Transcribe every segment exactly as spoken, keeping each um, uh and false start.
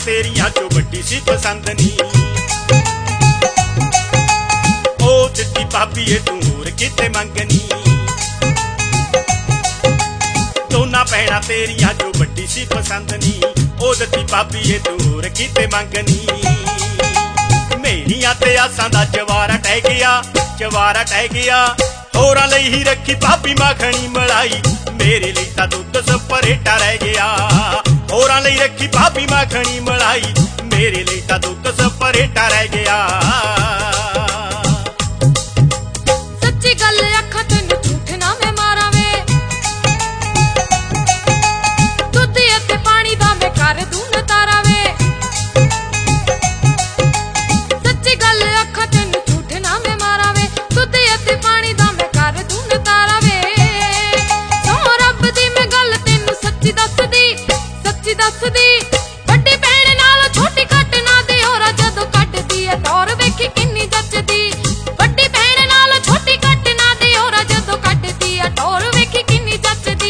तेरियां चो वड्डी सी पसंद नी। ओ दित्ती भाभीए तू होर किते मंगनी, दोना भैणां तेरियां चो वड्डी सी पसंद नी। ओ दित्ती भाभीए तू होर किते मंगनी। मेरियां ते आसां दा जवारा टह गया, जवारा टह गया। होरां लई ही रखी भाभी मखणी मलाई, मेरे लिए तां दुध सपरेटा रह गया। होरां लई रखी भाभी मखणी मलाई, मेरे लिए तां दुध सपरेटा रह गया। सच्ची गल आखां तैनूं झूठ ना मैं मारां वे, दुध अते पानी दा मैं कर दूं नतारा वे। सच्ची गल आखां तैनूं झूठ ना मैं मारां वे, दुध अते पानी दा मैं कर दूं नतारा वे। सौ रब दी मैं गल तैनूं सच्ची दसदी, सच्ची दसदी। वड्डी भैण नाल छोटी घट ना दे होरा, जदों कड्डदी ऐ टौर वेखी किन्नी जचदी। वड्डी भैण नाल छोटी घट ना दे होरा, जदों कड्डदी ऐ टौर वेखी किन्नी जचदी।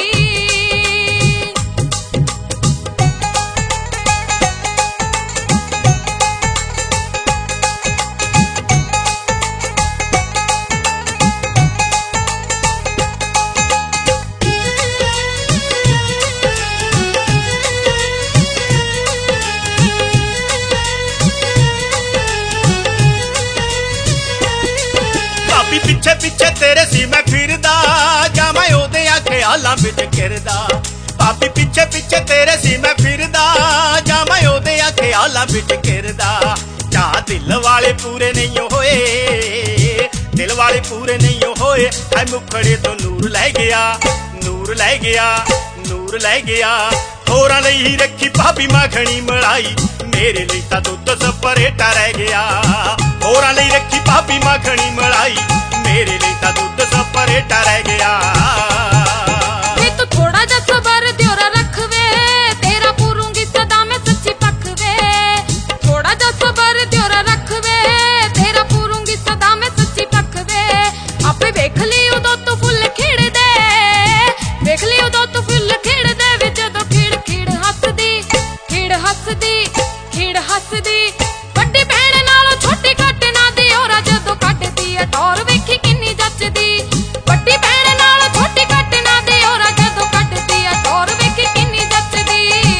भाभी पिछे पिछे तेरे सी मैं फिरदा, जा मैं ओदे ख्यालां विच घिरदा। भाभी पिछे पिछे तेरे सी मैं फिरदा, जा मैं ओदे ख्यालां विच घिरदा। जा दिल वाले पूरे नहीं होए, दिल वाले पूरे नहीं होए। है मुखड़े तो नूर लै गया, नूर लै गया, नूर लै गया। होरां लई ही रखी भाभी मखणी मलाई, मेरे लिए तां दुध सपरेटा रह गया। होरां लई रखी भाभी मखणी मलाई, मेरे लिए तां दुध सपरेटा रह गया। वे तू थोड़ा जा सबर द्योरा रख वे, तेरा पूरूंगी सदा मैं सच्ची पख वे। थोड़ा जा सबर द्योरा रख वे, तेरा पूरूंगी सदा मैं सच्ची पख वे। आपे वेख ली उदों तू फुल खिड़दे, वेख ली उदों तू फुल खिड़दे वे, जदों खिड़ खिड़ हसदी, खिड़ हसदी, खिड़ हसदी। वड्डी भैण नालों छोटी घट ना दी होरा, जदों कड्डदी ऐ टौर वेखी किन्नी जचदी। वड्डी भैण नालों छोटी घट ना दी होरा, जदों कड्डदी ऐ टौर वेखी किन्नी जचदी।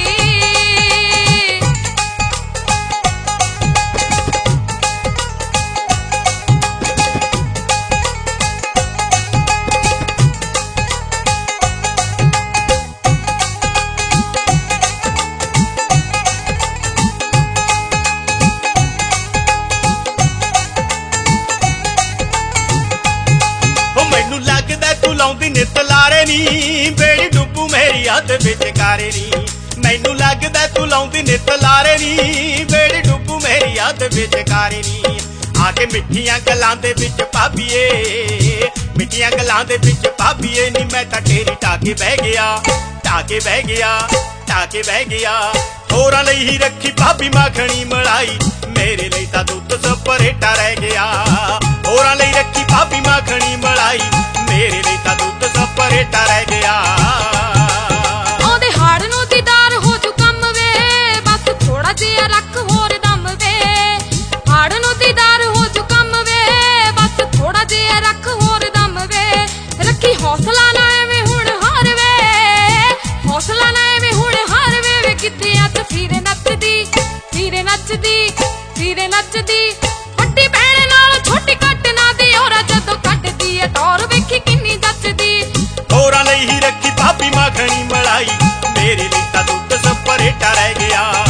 मैनू लगदा तू लाउंदी नित लारे नी, बेड़ी डुब्बू मेरी हद विचकारे नी। मैनू लगदा तू लाउंदी नित लारे नी, बेड़ी डुब्बू मेरी हद विचकारे नी। आके मिठियां गल्लां दे विच भाभीए, मिठियां गल्लां दे विच भाभीए नी। मैं तां ढेरी टाके बह गया, टाके बह गया, टाके बह गया। होरां लई ही रखी भाभी मखणी मलाई, मेरे लिए तां दुध सपरेटा रह गया। होरां लई रखी भाभी मखणी मलाई, मेरे लिए तां दुध सपरेटा रह गया। आउंदे हाड़ नूं दीदार हो जू कम वे, बस थोड़ा जिहा रख होर दम वे। हाड़ नूं दीदार हो जू कम वे, बस थोड़ा जिहा रख होर दम वे। रखी हौसला ना एवें हुण हार वे, हौसला ना एवें हुण हार वे। वे गिद्धियां च फिरे नचदी, फिरे नचदी, फिरे नचदी। वड्डी भैण नाल छोटी घट ना दी होरा, जदों कड्डदी ऐ टौर वेखी किन्नी जचदी। होरां लई ही रखी भाभी मखणी मलाई, मेरे लिए तां दुध सपरेटा रह गया।